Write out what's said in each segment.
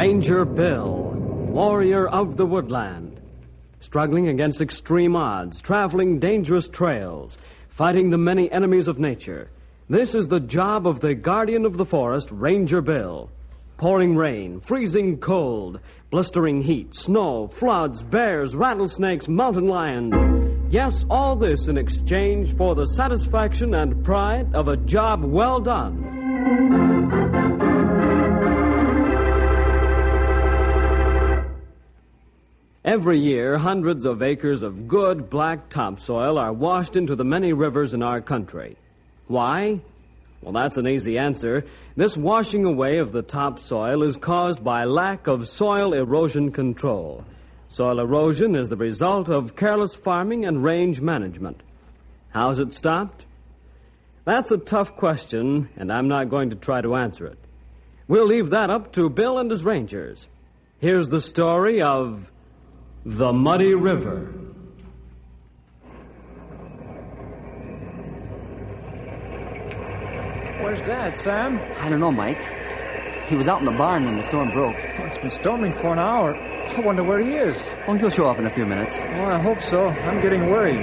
Ranger Bill, warrior of the woodland. Struggling against extreme odds, traveling dangerous trails, fighting the many enemies of nature. This is the job of the guardian of the forest, Ranger Bill. Pouring rain, freezing cold, blistering heat, snow, floods, bears, rattlesnakes, mountain lions. Yes, all this in exchange for the satisfaction and pride of a job well done. Every year, hundreds of acres of good black topsoil are washed into the many rivers in our country. Why? Well, that's an easy answer. This washing away of the topsoil is caused by lack of soil erosion control. Soil erosion is the result of careless farming and range management. How's it stopped? That's a tough question, and I'm not going to try to answer it. We'll leave that up to Bill and his rangers. Here's the story of the Muddy River. Where's Dad, Sam? I don't know, Mike. He was out in the barn when the storm broke. Oh, it's been storming for an hour. I wonder where he is. Oh, he'll show up in a few minutes. Oh, I hope so. I'm getting worried.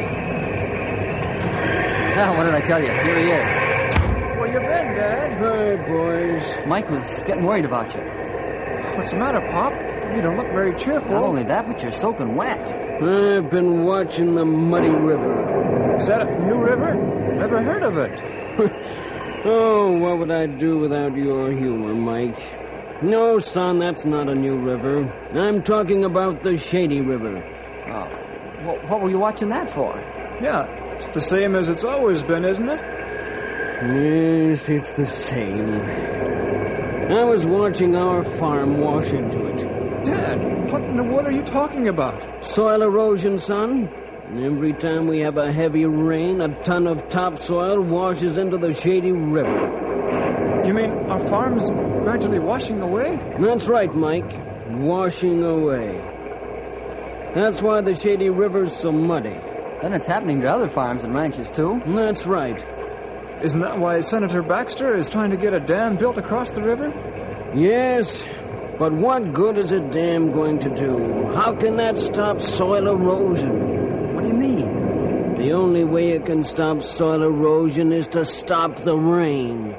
Ah, what did I tell you? Here he is. Where you been, Dad? Hi, boys. Mike was getting worried about you. What's the matter, Pop? You don't look very cheerful. Not only that, but you're soaking wet. I've been watching the Muddy River. Is that a new river? Never heard of it. Oh, what would I do without your humor, Mike? No, son, that's not a new river. I'm talking about the Shady River. Oh, what were you watching that for? Yeah, it's the same as it's always been, isn't it? Yes, it's the same. I was watching our farm wash into it. Dad, what in the world are you talking about? Soil erosion, son. Every time we have a heavy rain, a ton of topsoil washes into the Shady River. You mean our farm's gradually washing away? That's right, Mike. Washing away. That's why the Shady River's so muddy. Then it's happening to other farms and ranches, too. That's right. Isn't that why Senator Baxter is trying to get a dam built across the river? Yes, but what good is a dam going to do? How can that stop soil erosion? What do you mean? The only way it can stop soil erosion is to stop the rain.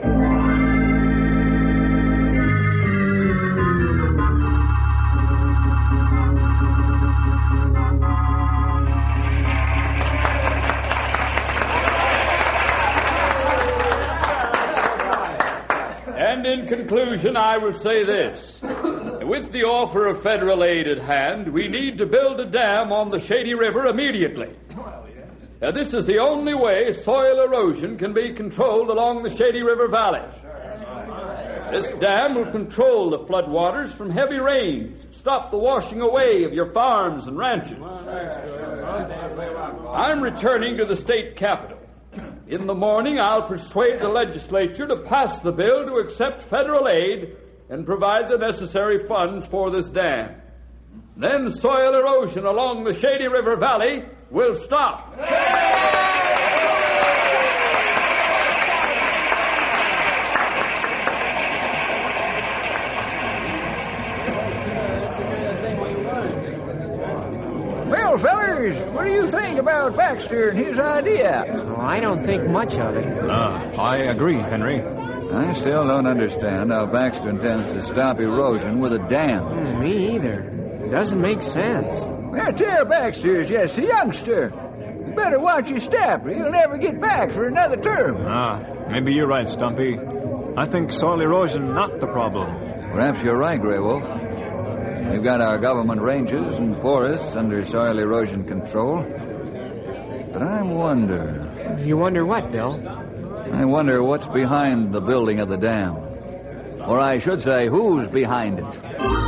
And in conclusion, I will say this. With the offer of federal aid at hand, we need to build a dam on the Shady River immediately. This is the only way soil erosion can be controlled along the Shady River Valley. This dam will control the floodwaters from heavy rains, stop the washing away of your farms and ranches. I'm returning to the state capitol. In the morning, I'll persuade the legislature to pass the bill to accept federal aid and provide the necessary funds for this dam. Then soil erosion along the Shady River Valley will stop. Well, fellers, what do you think about Baxter and his idea? Oh, I don't think much of it. I agree, Henry. I still don't understand how Baxter intends to stop erosion with a dam. Me either. It doesn't make sense. Well, tell Baxter is just a youngster. You better watch your step or you'll never get back for another term. Maybe you're right, Stumpy. I think soil erosion not the problem. Perhaps you're right, Grey Wolf. We've got our government ranges and forests under soil erosion control. But I wonder... You wonder what, Bill? I wonder what's behind the building of the dam. Or I should say, who's behind it.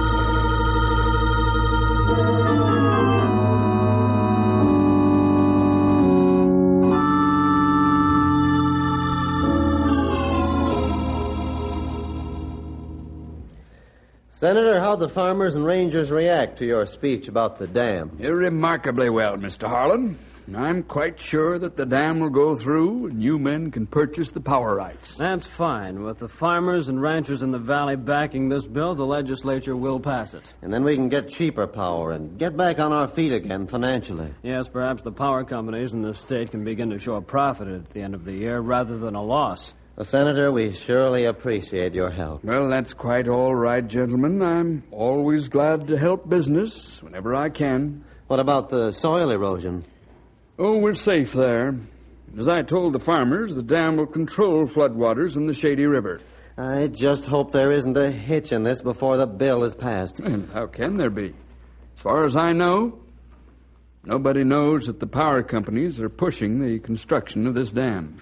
Senator, how'd the farmers and rangers react to your speech about the dam? Remarkably well, Mr. Harlan. I'm quite sure that the dam will go through and you men can purchase the power rights. That's fine. With the farmers and ranchers in the valley backing this bill, the legislature will pass it. And then we can get cheaper power and get back on our feet again financially. Yes, perhaps the power companies in the state can begin to show a profit at the end of the year rather than a loss. Well, Senator, we surely appreciate your help. Well, that's quite all right, gentlemen. I'm always glad to help business whenever I can. What about the soil erosion? Oh, we're safe there. As I told the farmers, the dam will control floodwaters in the Shady River. I just hope there isn't a hitch in this before the bill is passed. And how can there be? As far as I know, nobody knows that the power companies are pushing the construction of this dam.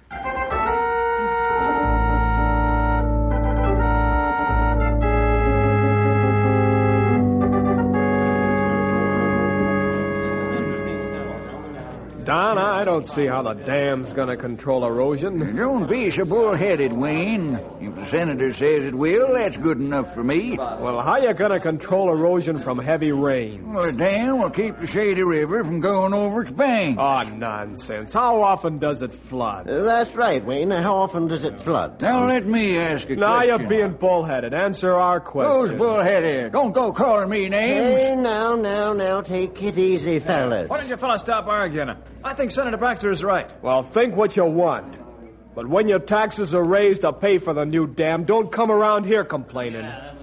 Don, I don't see how the dam's going to control erosion. Don't be so bullheaded, Wayne. If the senator says it will, that's good enough for me. Well, how you going to control erosion from heavy rain? Well, the dam will keep the Shady River from going over its banks. Oh, nonsense. How often does it flood? That's right, Wayne. How often does it flood? Now let me ask a question. Now you're being bullheaded. Answer our question. Who's bullheaded? Don't go calling me names. Hey, now, take it easy, fellas. Why don't you fellas stop arguing? I think Senator Baxter is right. Well, think what you want. But when your taxes are raised to pay for the new dam, don't come around here complaining.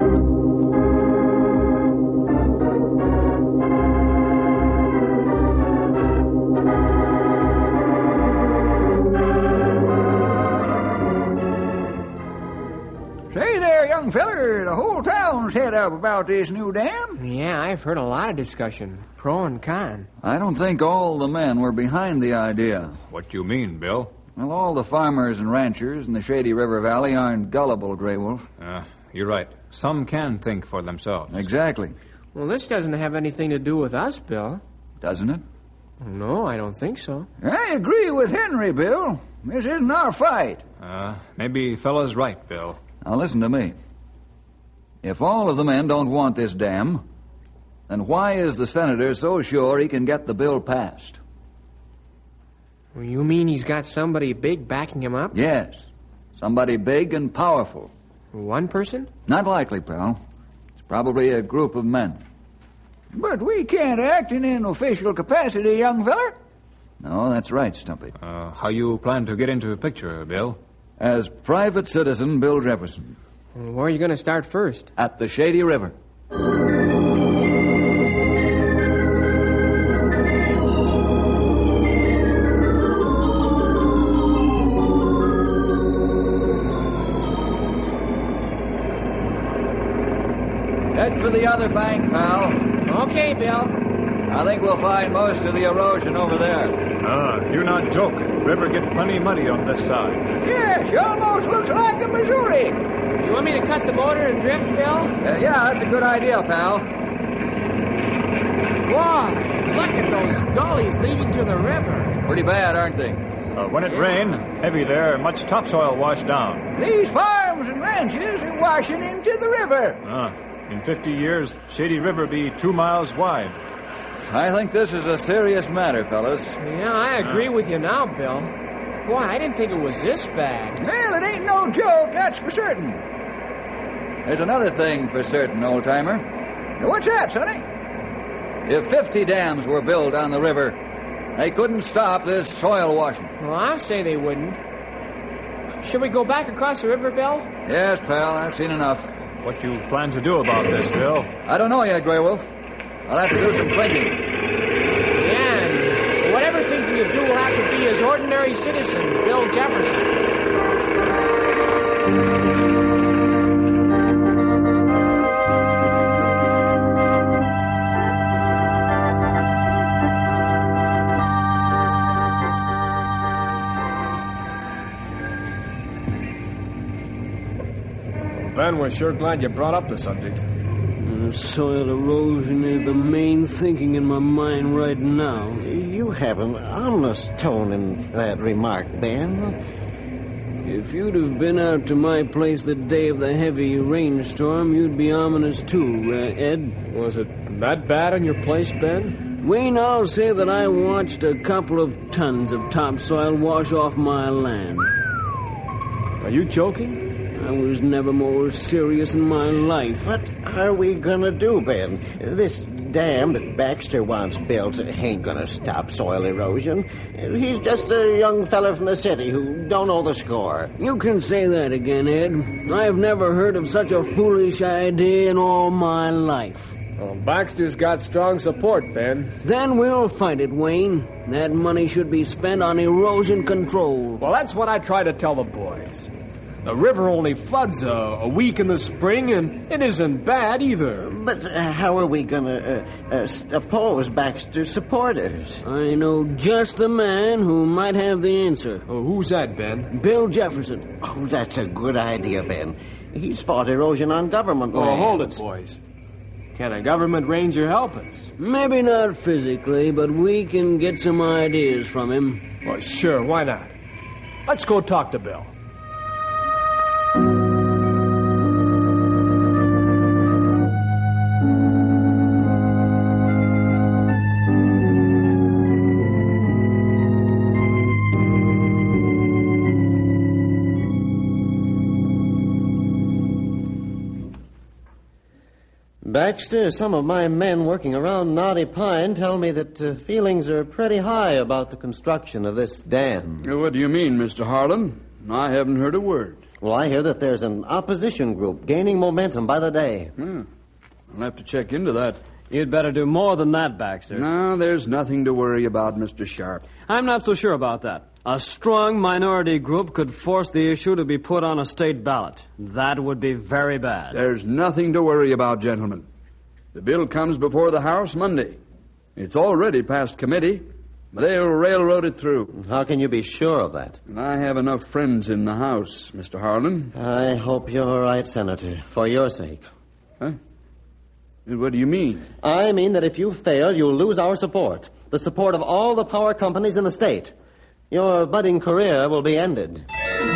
Say there, young feller, the whole town's head up about this new dam. Yeah, I've heard a lot of discussion, pro and con. I don't think all the men were behind the idea. What do you mean, Bill? Well, all the farmers and ranchers in the Shady River Valley aren't gullible, Grey Wolf. You're right. Some can think for themselves. Exactly. Well, this doesn't have anything to do with us, Bill. Doesn't it? No, I don't think so. I agree with Henry, Bill. This isn't our fight. Maybe fella's right, Bill. Now listen to me. If all of the men don't want this dam, then why is the senator so sure he can get the bill passed? Well, you mean he's got somebody big backing him up? Yes. Somebody big and powerful. One person? Not likely, pal. It's probably a group of men. But we can't act in an official capacity, young feller. No, that's right, Stumpy. How you plan to get into the picture, Bill? As private citizen Bill Jefferson. Well, where are you going to start first? At the Shady River. Head for the other bank, pal. Okay, Bill. I think we'll find most of the erosion over there. You not joke. River get plenty muddy on this side. Yes, she almost looks like the Missouri. You want me to cut the motor and drift, Bill? Yeah, that's a good idea, pal. Boy, look at those gullies leading to the river. Pretty bad, aren't they? When it rained, heavy there, much topsoil washed down. These farms and ranches are washing into the river. In 50 years, Shady River be 2 miles wide. I think this is a serious matter, fellas. Yeah, I agree with you now, Bill. Boy, I didn't think it was this bad. Well, it ain't no joke, that's for certain. There's another thing for certain, old-timer. What's that, Sonny? If 50 dams were built on the river, they couldn't stop this soil washing. Well, I'll say they wouldn't. Should we go back across the river, Bill? Yes, pal, I've seen enough. What you plan to do about this, Bill? I don't know yet, Grey Wolf. I'll have to do some thinking. Yeah, and whatever thinking you do will have to be as ordinary citizen, Bill Jefferson. Ben, we're sure glad you brought up the subject. Soil erosion is the main thinking in my mind right now. You have an ominous tone in that remark, Ben. If you'd have been out to my place the day of the heavy rainstorm, you'd be ominous too, Ed. Was it that bad in your place, Ben? Wayne, I'll say that I watched a couple of tons of topsoil wash off my land. Are you joking? I was never more serious in my life. What are we gonna do, Ben? This dam that Baxter wants built ain't gonna stop soil erosion. He's just a young fella from the city who don't know the score. You can say that again, Ed. I've never heard of such a foolish idea in all my life. Well, Baxter's got strong support, Ben. Then we'll fight it, Wayne. That money should be spent on erosion control. Well, that's what I try to tell the boys. The river only floods a week in the spring, and it isn't bad either. But how are we gonna oppose Baxter's supporters? I know just the man who might have the answer. Oh, who's that, Ben? Bill Jefferson. Oh, that's a good idea, Ben. He's fought erosion on government land. Oh, hold it, boys. Can a government ranger help us? Maybe not physically, but we can get some ideas from him. Well, sure, why not? Let's go talk to Bill. Baxter, some of my men working around Knotty Pine tell me that feelings are pretty high about the construction of this dam. What do you mean, Mr. Harlan? I haven't heard a word. Well, I hear that there's an opposition group gaining momentum by the day. I'll have to check into that. You'd better do more than that, Baxter. No, there's nothing to worry about, Mr. Sharp. I'm not so sure about that. A strong minority group could force the issue to be put on a state ballot. That would be very bad. There's nothing to worry about, gentlemen. The bill comes before the House Monday. It's already passed committee. They'll railroad it through. How can you be sure of that? And I have enough friends in the House, Mr. Harlan. I hope you're right, Senator, for your sake. Huh? What do you mean? I mean that if you fail, you'll lose our support. The support of all the power companies in the state. Your budding career will be ended.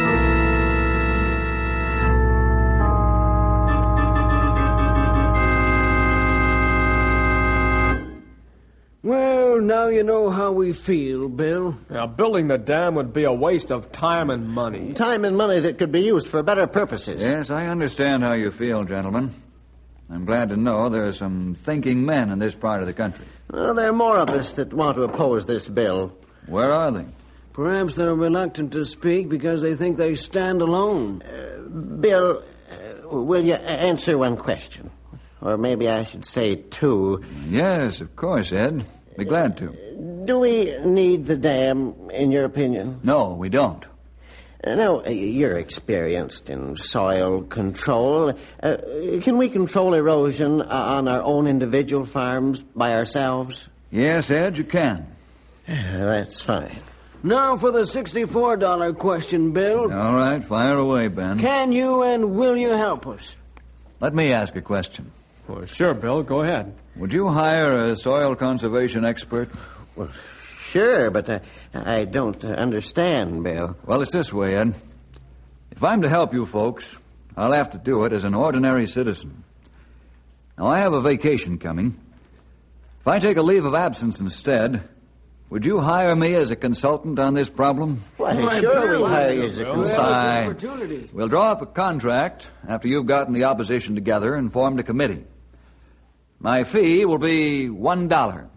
Well, now you know how we feel, Bill. Now, building the dam would be a waste of time and money. Time and money that could be used for better purposes. Yes, I understand how you feel, gentlemen. I'm glad to know there are some thinking men in this part of the country. Well, there are more of us that want to oppose this bill. Where are they? Perhaps they're reluctant to speak because they think they stand alone. Bill, will you answer one question? Or maybe I should say two. Yes, of course, Ed. Be glad to. Do we need the dam, in your opinion? No, we don't. Now, you're experienced in soil control. Can we control erosion on our own individual farms by ourselves? Yes, Ed, you can. That's fine. Now for the $64 question, Bill. All right, fire away, Ben. Can you and will you help us? Let me ask a question. Well, sure, Bill, go ahead. Would you hire a soil conservation expert? Well, sure, but I don't understand, Bill. Well, it's this way, Ed. If I'm to help you folks, I'll have to do it as an ordinary citizen. Now, I have a vacation coming. If I take a leave of absence instead, would you hire me as a consultant on this problem? Why, sure we'll hire you as a consultant. We'll draw up a contract after you've gotten the opposition together and formed a committee. My fee will be $1.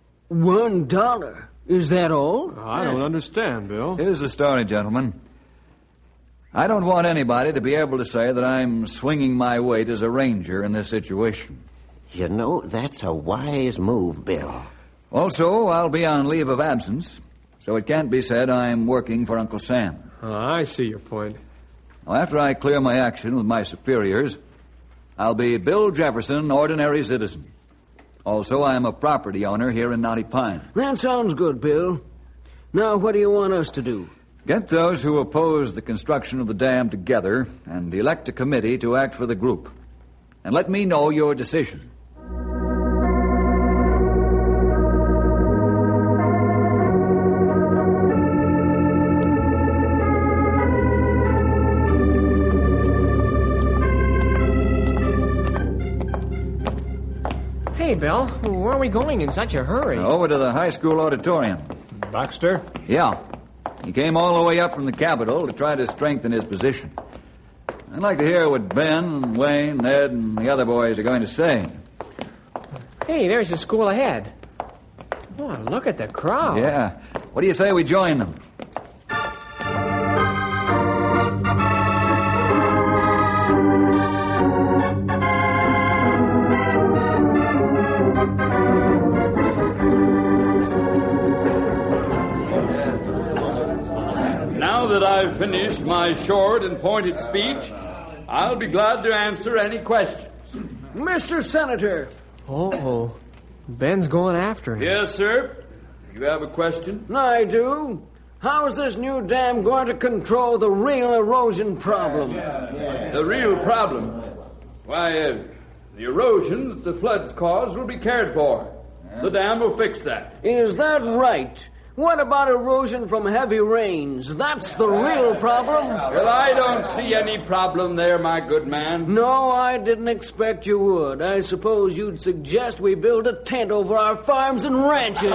$1? Is that all? I don't understand, Bill. Here's the story, gentlemen. I don't want anybody to be able to say that I'm swinging my weight as a ranger in this situation. You know, that's a wise move, Bill. Also, I'll be on leave of absence, so it can't be said I'm working for Uncle Sam. I see your point. Now, after I clear my action with my superiors, I'll be Bill Jefferson, ordinary citizen. Also, I'm a property owner here in Knotty Pine. That sounds good, Bill. Now, what do you want us to do? Get those who oppose the construction of the dam together and elect a committee to act for the group. And let me know your decision. Hey, Say, Bill, where are we going in such a hurry? Over to the high school auditorium. Baxter? Yeah. He came all the way up from the Capitol to try to strengthen his position. I'd like to hear what Ben, Wayne, Ned, and the other boys are going to say. Hey, there's the school ahead. Oh, look at the crowd. Yeah. What do you say we join them? Now that I've finished my short and pointed speech, I'll be glad to answer any questions. Mr. Senator. Oh, Ben's going after him. Yes, sir. You have a question? I do. How is this new dam going to control the real erosion problem? The real problem? Why, the erosion that the floods cause will be cared for. The dam will fix that. Is that right? What about erosion from heavy rains? That's the real problem. Well, I don't see any problem there, my good man. No, I didn't expect you would. I suppose you'd suggest we build a tent over our farms and ranches.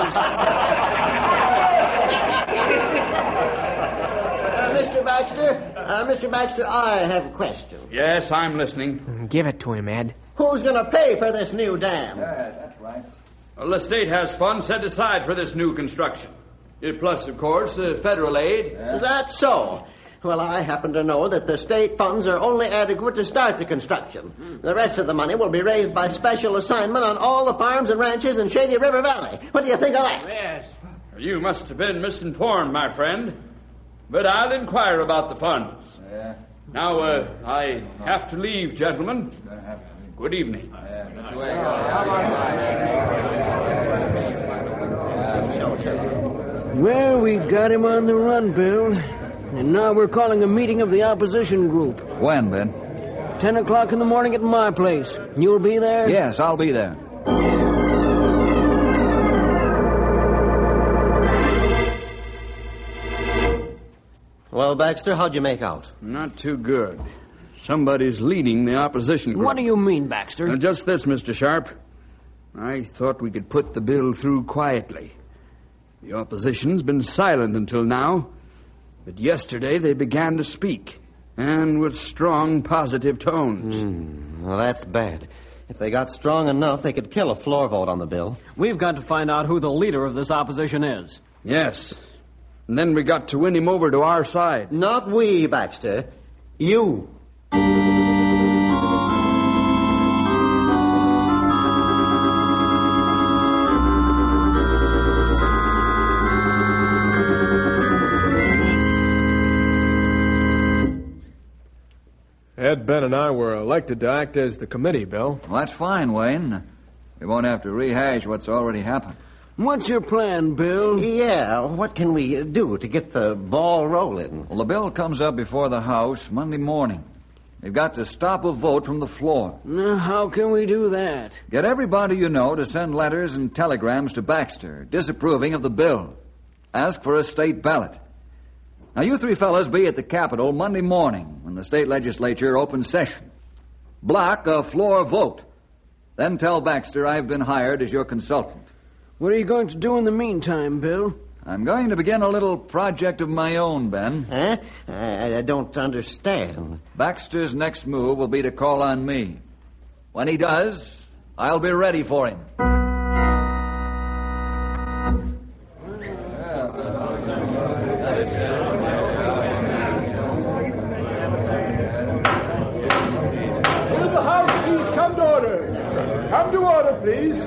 Mr. Baxter, I have a question. Yes, I'm listening. Give it to him, Ed. Who's going to pay for this new dam? That's right. Well, the state has funds set aside for this new construction. Plus, of course, federal aid. Is that so? Well, I happen to know that the state funds are only adequate to start the construction. The rest of the money will be raised by special assignment on all the farms and ranches in Shady River Valley. What do you think of that? Yes. You must have been misinformed, my friend. But I'll inquire about the funds. Yeah. Now, I have to leave, gentlemen. Good evening. Well, we got him on the run, Bill. And now we're calling a meeting of the opposition group. When, Ben? 10 o'clock in the morning at my place. You'll be there? Yes, I'll be there. Well, Baxter, how'd you make out? Not too good. Somebody's leading the opposition group. What do you mean, Baxter? Now, just this, Mr. Sharp. I thought we could put the bill through quietly. The opposition's been silent until now, but yesterday they began to speak, and with strong, positive tones. Well, that's bad. If they got strong enough, they could kill a floor vote on the bill. We've got to find out who the leader of this opposition is. Yes. And then we got to win him over to our side. Not we, Baxter. You. Ed, Ben, and I were elected to act as the committee, Bill. Well, that's fine, Wayne. We won't have to rehash what's already happened. What's your plan, Bill? Yeah, what can we do to get the ball rolling? Well, the bill comes up before the House Monday morning. We've got to stop a vote from the floor. Now, how can we do that? Get everybody you know to send letters and telegrams to Baxter disapproving of the bill. Ask for a state ballot. Now, you three fellas be at the Capitol Monday morning when the state legislature opens session. Block a floor vote. Then tell Baxter I've been hired as your consultant. What are you going to do in the meantime, Bill? I'm going to begin a little project of my own, Ben. Huh? I don't understand. Baxter's next move will be to call on me. When he does, I'll be ready for him. Will the House please come to order? Come to order, please.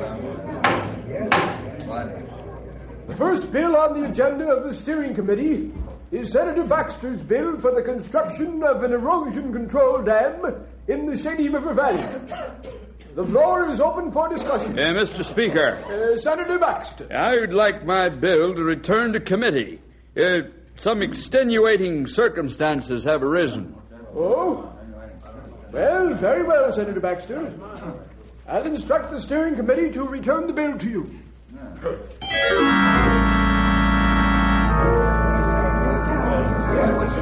The first bill on the agenda of the steering committee is Senator Baxter's bill for the construction of an erosion control dam in the Shady River Valley. The floor is open for discussion. Mr. Speaker. Senator Baxter. I would like my bill to return to committee. Some extenuating circumstances have arisen. Oh? Well, very well, Senator Baxter. I'll instruct the steering committee to return the bill to you.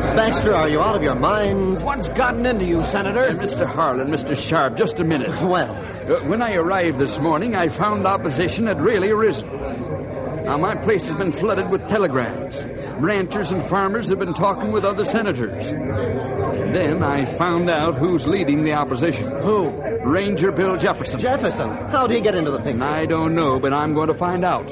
Baxter, are you out of your mind? What's gotten into you, Senator? Mr. Harlan, Mr. Sharp, just a minute. Well, when I arrived this morning, I found opposition had really arisen. Now, my place has been flooded with telegrams. Ranchers and farmers have been talking with other senators. And then I found out who's leading the opposition. Who? Ranger Bill Jefferson. Jefferson? How'd he get into the picture? I don't know, but I'm going to find out.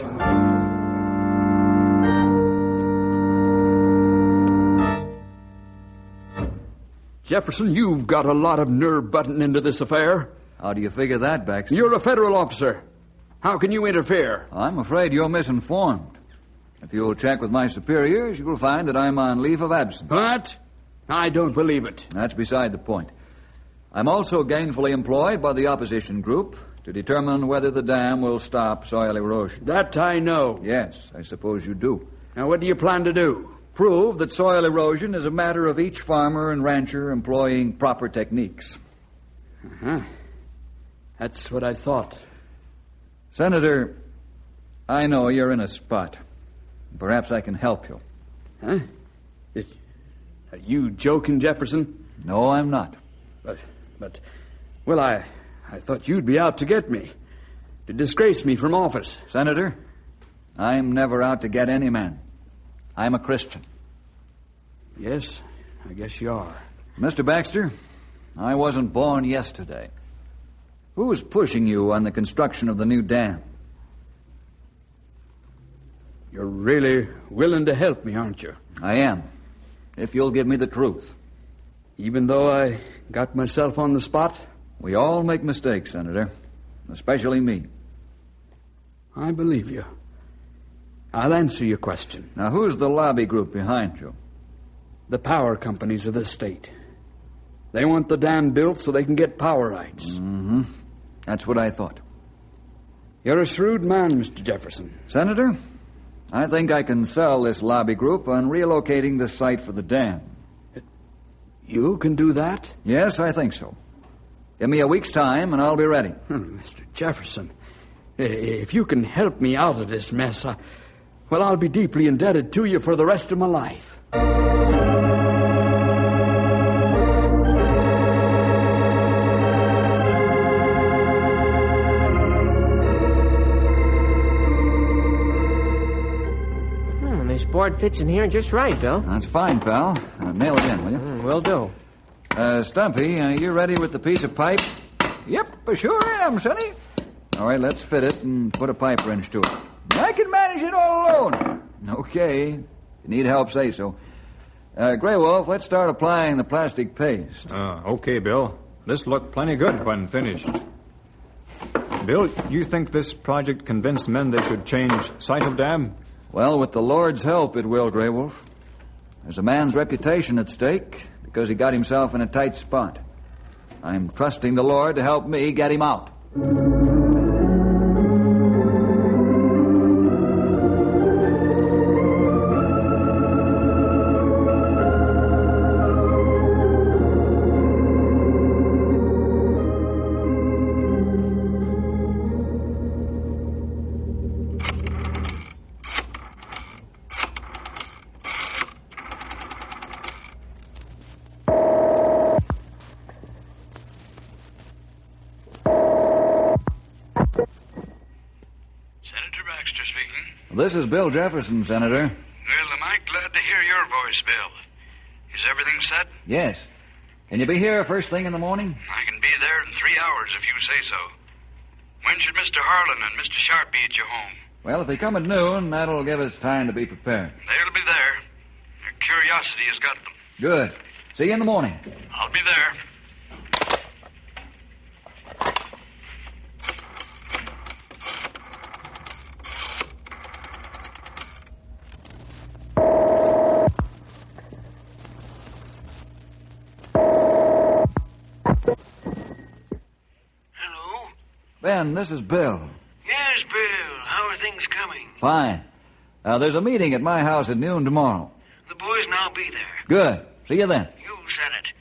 Jefferson, you've got a lot of nerve butting into this affair. How do you figure that, Baxter? You're a federal officer. How can you interfere? I'm afraid you're misinformed. If you'll check with my superiors, you will find that I'm on leave of absence. What? I don't believe it. That's beside the point. I'm also gainfully employed by the opposition group to determine whether the dam will stop soil erosion. That I know. Yes, I suppose you do. Now, what do you plan to do? Prove that soil erosion is a matter of each farmer and rancher employing proper techniques. Uh-huh. That's what I thought. Senator, I know you're in a spot. Perhaps I can help you. Huh? Are you joking, Jefferson? No, I'm not. Well, I thought you'd be out to get me, to disgrace me from office. Senator, I'm never out to get any man. I'm a Christian. Yes, I guess you are. Mr. Baxter, I wasn't born yesterday. Who's pushing you on the construction of the new dam? You're really willing to help me, aren't you? I am, if you'll give me the truth. Even though I got myself on the spot? We all make mistakes, Senator, especially me. I believe you. I'll answer your question. Now, who's the lobby group behind you? The power companies of this state. They want the dam built so they can get power rights. Mm-hmm. That's what I thought. You're a shrewd man, Mr. Jefferson. Senator, I think I can sell this lobby group on relocating the site for the dam. You can do that? Yes, I think so. Give me a week's time and I'll be ready. Mr. Jefferson, if you can help me out of this mess, I'll be deeply indebted to you for the rest of my life. This board fits in here just right, Bill. That's fine, pal. Nail it in, will you? Will do. Stumpy, you ready with the piece of pipe? Yep, for sure am, Sonny. All right, let's fit it and put a pipe wrench to it. I can manage it all alone. Okay. If you need help, say so. Grey Wolf, let's start applying the plastic paste. Okay, Bill. This looked plenty good when finished. Bill, you think this project convinced men they should change site of dam? Well, with the Lord's help, it will, Grey Wolf. There's a man's reputation at stake because he got himself in a tight spot. I'm trusting the Lord to help me get him out. This is Bill Jefferson, Senator. Well, am I glad to hear your voice, Bill. Is everything set? Yes. Can you be here first thing in the morning? I can be there in 3 hours if you say so. When should Mr. Harlan and Mr. Sharp be at your home? Well, if they come at noon, that'll give us time to be prepared. They'll be there. Their curiosity has got them. Good. See you in the morning. I'll be there. Ben, this is Bill. Yes, Bill. How are things coming? Fine. There's a meeting at my house at noon tomorrow. The boys and I'll be there. Good. See you then. You said it.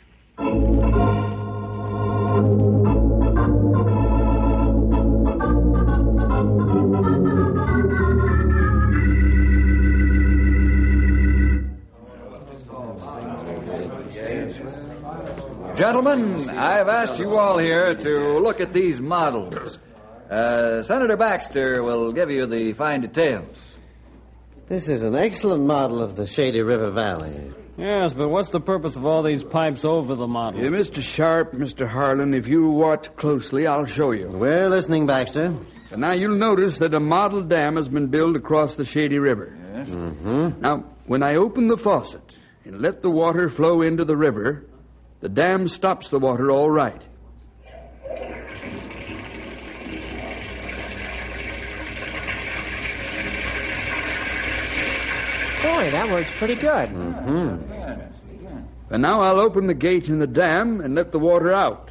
Gentlemen, I've asked you all here to look at these models. Senator Baxter will give you the fine details. This is an excellent model of the Shady River Valley. Yes, but what's the purpose of all these pipes over the model? Yeah, Mr. Sharp, Mr. Harlan, if you watch closely, I'll show you. We're listening, Baxter. And now you'll notice that a model dam has been built across the Shady River. Yes. Mm-hmm. Now, when I open the faucet and let the water flow into the river, the dam stops the water all right. Boy, that works pretty good. Mm-hmm. And now I'll open the gate in the dam and let the water out.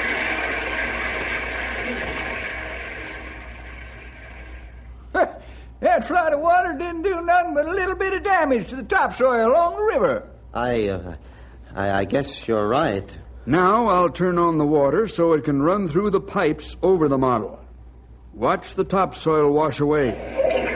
That flood of water didn't do nothing but a little bit of damage to the topsoil along the river. I guess you're right. Now I'll turn on the water so it can run through the pipes over the model. Watch the topsoil wash away.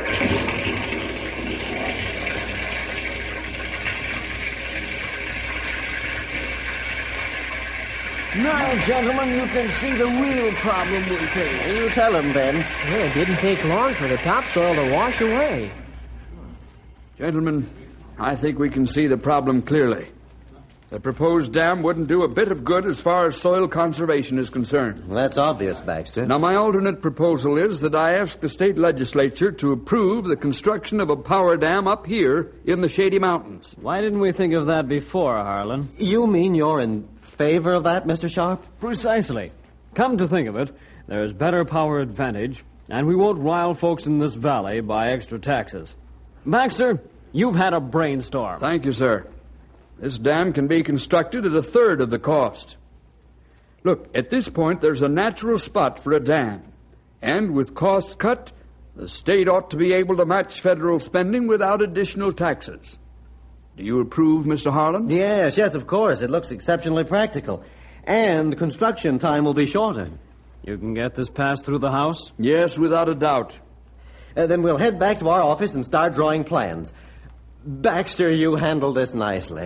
Now, gentlemen, you can see the real problem we face. You tell him, Ben. Yeah, it didn't take long for the topsoil to wash away. Gentlemen, I think we can see the problem clearly. The proposed dam wouldn't do a bit of good as far as soil conservation is concerned. That's obvious, Baxter. Now, my alternate proposal is that I ask the state legislature to approve the construction of a power dam up here in the Shady Mountains. Why didn't we think of that before, Harlan? You mean you're in favor of that, Mr. Sharp? Precisely. Come to think of it, there's better power advantage, and we won't rile folks in this valley by extra taxes. Baxter, you've had a brainstorm. Thank you, sir. This dam can be constructed at a third of the cost. Look, at this point, there's a natural spot for a dam. And with costs cut, the state ought to be able to match federal spending without additional taxes. Do you approve, Mr. Harlan? Yes, of course. It looks exceptionally practical. And construction time will be shorter. You can get this passed through the House? Yes, without a doubt. Then we'll head back to our office and start drawing plans. Baxter, you handled this nicely.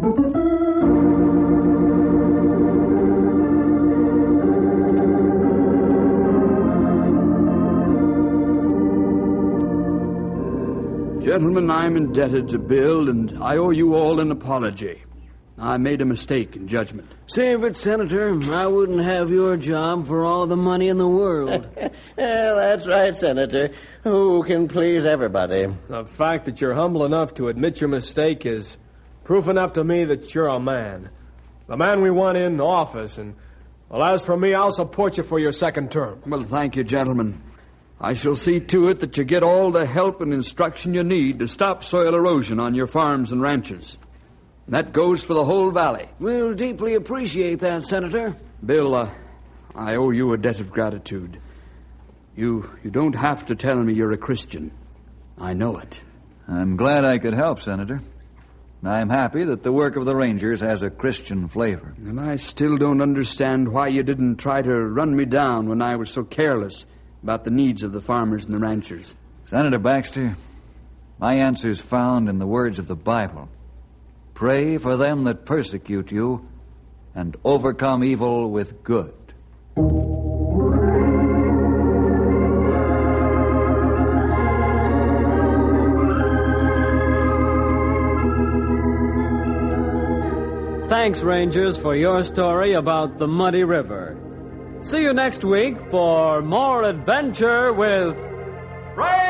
Gentlemen, I'm indebted to Bill, and I owe you all an apology. I made a mistake in judgment. Save it, Senator. I wouldn't have your job for all the money in the world. Yeah, that's right, Senator. Who can please everybody? The fact that you're humble enough to admit your mistake is proof enough to me that you're a man. The man we want in office. And, well, as for me, I'll support you for your second term. Well, thank you, gentlemen. I shall see to it that you get all the help and instruction you need to stop soil erosion on your farms and ranches. That goes for the whole valley. We'll deeply appreciate that, Senator. Bill, I owe you a debt of gratitude. You don't have to tell me you're a Christian. I know it. I'm glad I could help, Senator. I'm happy that the work of the Rangers has a Christian flavor. And I still don't understand why you didn't try to run me down when I was so careless about the needs of the farmers and the ranchers. Senator Baxter, my answer's found in the words of the Bible. Pray for them that persecute you, and overcome evil with good. Thanks, Rangers, for your story about the Muddy River. See you next week for more adventure with... Ray!